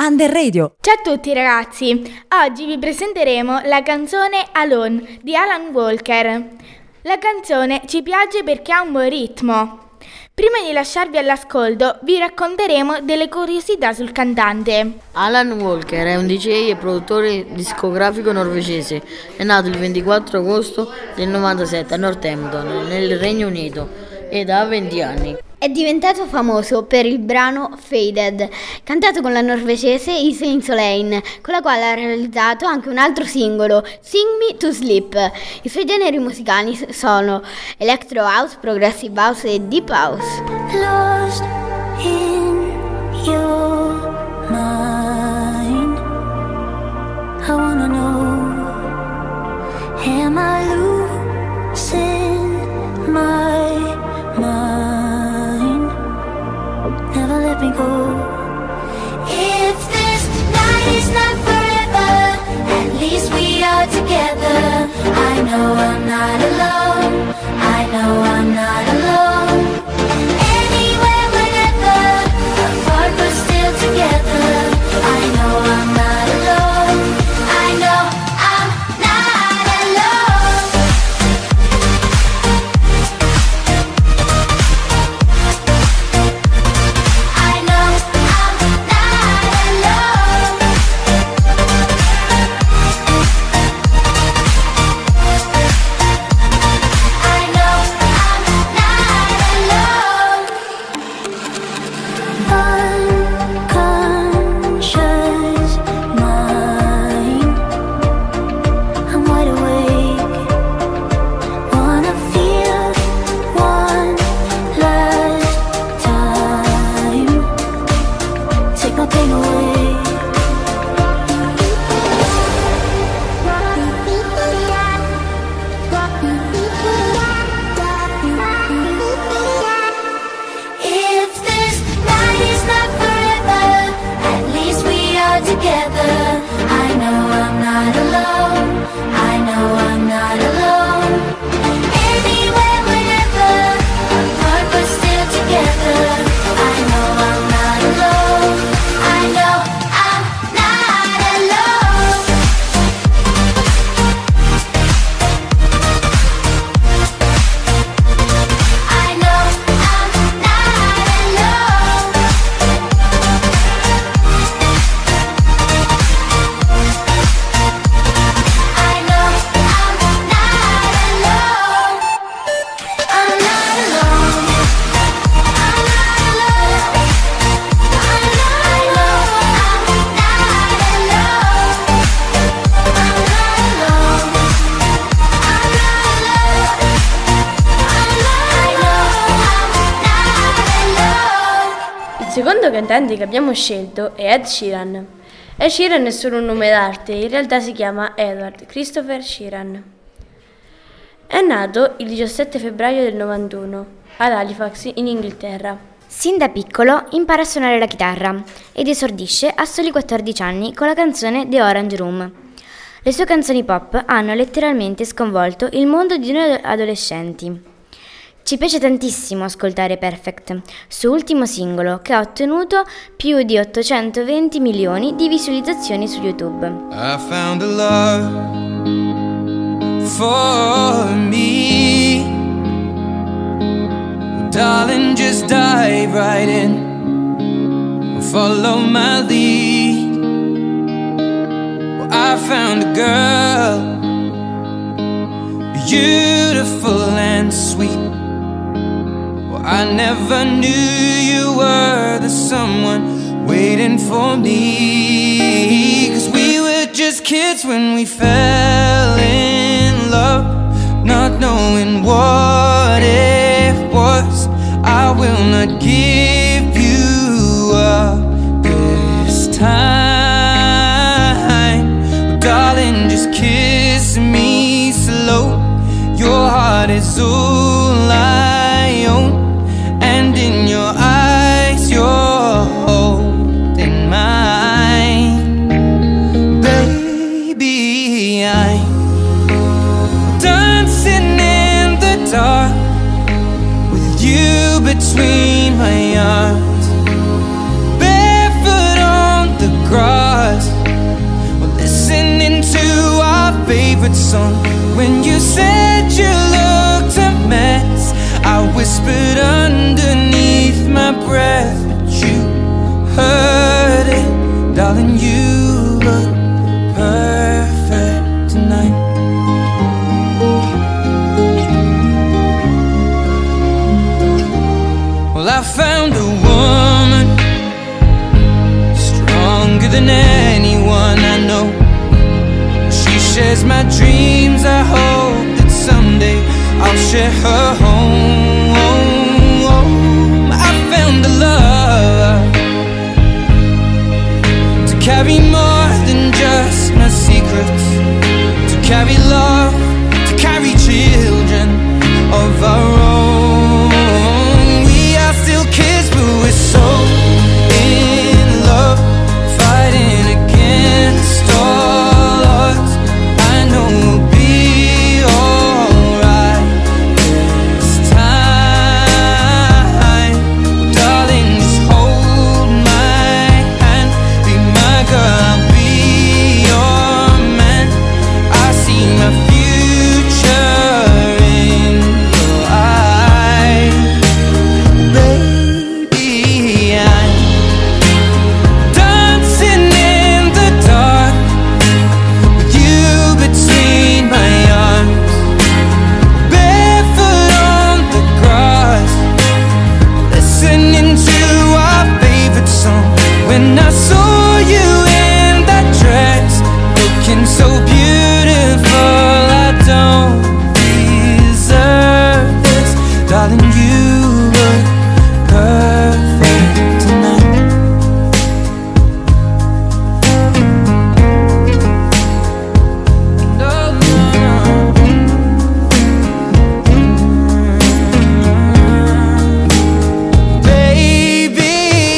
Under Radio. Ciao a tutti ragazzi, oggi vi presenteremo la canzone Alone di Alan Walker. La canzone ci piace perché ha un buon ritmo. Prima di lasciarvi all'ascolto vi racconteremo delle curiosità sul cantante. Alan Walker è un DJ e produttore discografico norvegese. È nato il 24 agosto del 97 a Northampton, nel Regno Unito, ed ha 20 anni. È diventato famoso per il brano Faded, cantato con la norvegese Iselin Solheim, con la quale ha realizzato anche un altro singolo, Sing Me to Sleep. I suoi generi musicali sono Electro House, Progressive House e Deep House. Lost in your mind, I wanna know, am I losing my mind? Never let me go. If this night is not forever, at least we are together. I know I'm not alone. I know I'm not alone. Anywhere, whenever, apart but still together. I know I'm not alone. I know I'm not alone. I know I'm not alone. I know I'm not alone. Unconscious mind, I'm wide awake. Wanna feel one last time. Take my pain away. If this night is not forever, at least we are together. I know I'm not alone. I know I'm not alone. Anywhere, whenever, apart but still together. I know I'm not alone. I know I'm not alone. I know I'm not alone. I know I'm not alone. I'm not alone. I'm not alone. I know I'm not alone. I'm not alone. I'm not alone. Il secondo cantante che abbiamo scelto è Ed Sheeran. Ed Sheeran è solo un nome d'arte, in realtà si chiama Edward Christopher Sheeran. È nato il 17 febbraio del 91 ad Halifax, in Inghilterra. Sin da piccolo impara a suonare la chitarra ed esordisce a soli 14 anni con la canzone The Orange Room. Le sue canzoni pop hanno letteralmente sconvolto il mondo di noi adolescenti. Ci piace tantissimo ascoltare Perfect, suo ultimo singolo, che ha ottenuto più di 820 milioni di visualizzazioni su YouTube. I found a love for me. Darling, just dive right in, follow my lead. Well, I found a girl, beautiful and sweet. I never knew you were the someone waiting for me. 'Cause we were just kids when we fell in love, not knowing what it was. I will not give you up this time. Darling, just kiss me slow. Your heart is all I own. And in your eyes, you're holding mine. Baby, I'm dancing in the dark with you between my arms. song. When you said you looked a mess, I whispered underneath my breath, but you heard it, darling. You look perfect tonight. Well, I found a woman stronger than anyone I know. She shares my dreams. I hope that someday I'll share her home. I found a love to carry more than just my secrets, to carry love, to carry children of our own. We are still kids, but we're so in love, fighting against all odds. I know we'll be alright this time. Darling, just hold my hand, be my girl, I'll be your man. I see my future in your eyes. Baby, I'm dancing in the dark with you between my arms, barefoot on the grass, listening to our favorite song. When I saw you in that dress, looking so beautiful, I don't deserve this, darling. You look perfect tonight. No, no, baby,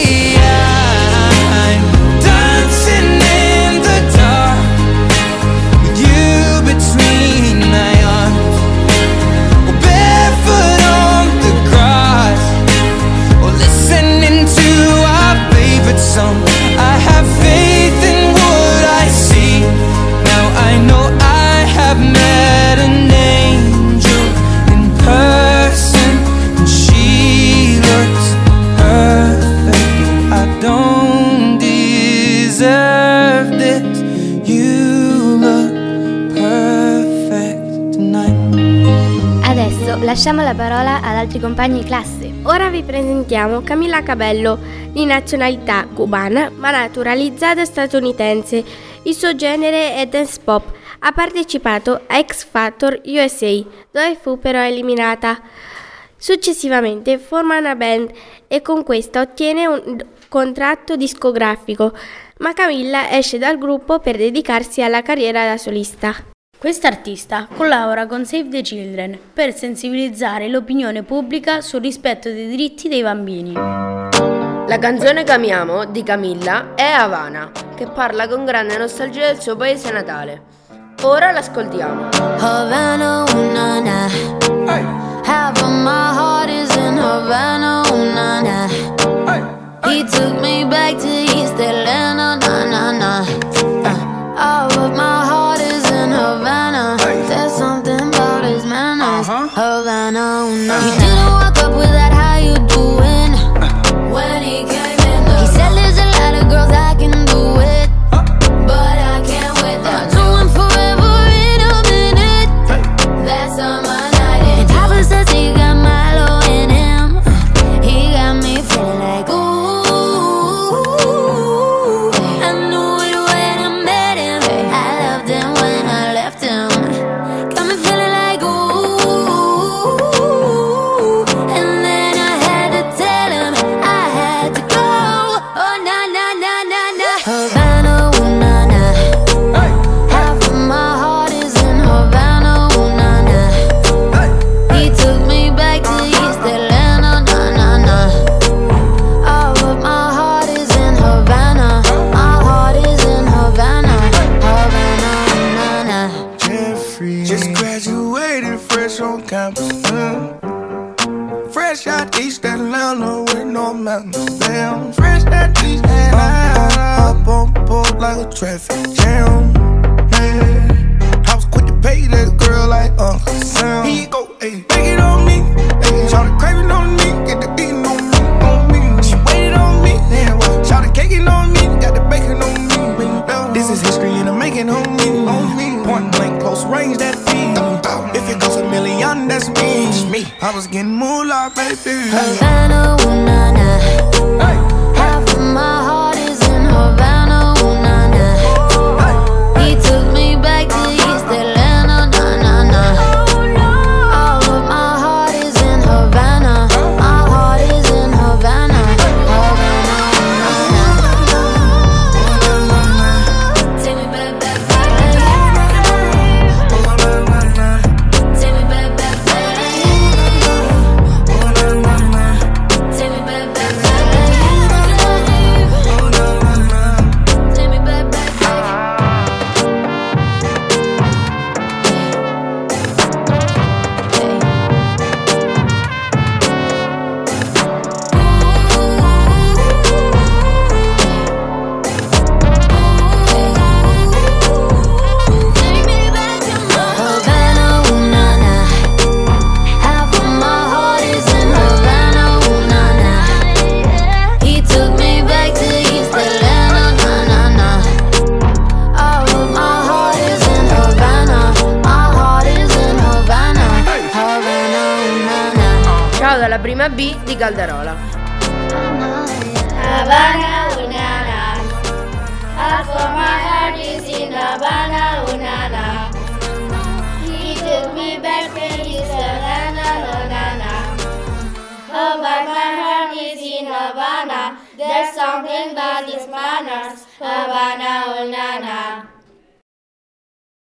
I'm dancing in the dark with you between my arms, or barefoot on the grass, or listening to our favorite song. I have faith in what I see. Now I know I have met an angel in person, and she looks perfect. I don't deserve this. You look perfect tonight. Adesso lasciamo la parola ad altri compagni di classe. Ora vi presentiamo Camila Cabello, di nazionalità cubana ma naturalizzata statunitense. Il suo genere è dance pop. Ha partecipato a X Factor USA, dove fu però eliminata. Successivamente forma una band e con questa ottiene un contratto discografico, ma Camilla esce dal gruppo per dedicarsi alla carriera da solista. Quest'artista collabora con Save the Children per sensibilizzare l'opinione pubblica sul rispetto dei diritti dei bambini. La canzone che amiamo di Camilla è Havana, che parla con grande nostalgia del suo paese natale. Ora l'ascoltiamo. Havana, ooh, na, na. Half of my heart is in Havana, ooh, na, na. He took me back to East Atlanta, na, na, na. All of my heart is in Havana. There's something about his manners. Havana, ooh, na, na. He didn't walk up with that, how you doing? When he came in the he said there's a lot of girls I can do it, but I can't wait. I'll do him forever in a minute. That's on my night. And Papa says he got Milo in him. He got me feeling like ooh. I knew it when I met him. I loved him when I left him. Got me feeling like ooh. And then I had to tell him I had to go. Oh na na na na na. Havana, ooh, na na. Half of my heart is in Havana, ooh, na na. He took me back to East Atlanta, na na na. All of my heart is in Havana. My heart is in Havana, Havana, na na. Jeffrey just graduated fresh on campus. Fresh out East Atlanta with no mountains. Damn, fresh out East Atlanta. Up on board like a traffic jam. Man, I was quick to pay Uncle Sam. Here you go, ayy, take it on me. Ayy, shout the craving on me, get the beating on me, on me. She waited on me, then what? Shout the caking on me, got the bacon on me. This is history and I'm making on me. Point blank, close range, that feed. If it goes $1 million, that's me. I was getting moolah, baby. Havana, ooh, na, na. Half of my heart is in Havana, ooh, na, na. He took me back to East Atlanta, na, na, na. All of my heart is in Havana. My heart is in Havana. Havana, ooh, na, na. Take me back, back, back. Take me back, back, back. Take me back, back, back. Take me back, back, back. Havana, ooh, na, na. Half of my heart is in Havana, ooh, na, na. He took me back to East Atlanta, na, na, na. All of my heart is in Havana. My heart is in Havana. Havana, ooh, na, na. Ciao dalla prima B di Caldarola. Havana, ooh, na, na. Half of my heart is in Havana, ooh, na, na. He took me back to East Atlanta, ooh, na, na. Oh, but my heart is in Havana. There's something about these manners. Havana, ooh, na, na.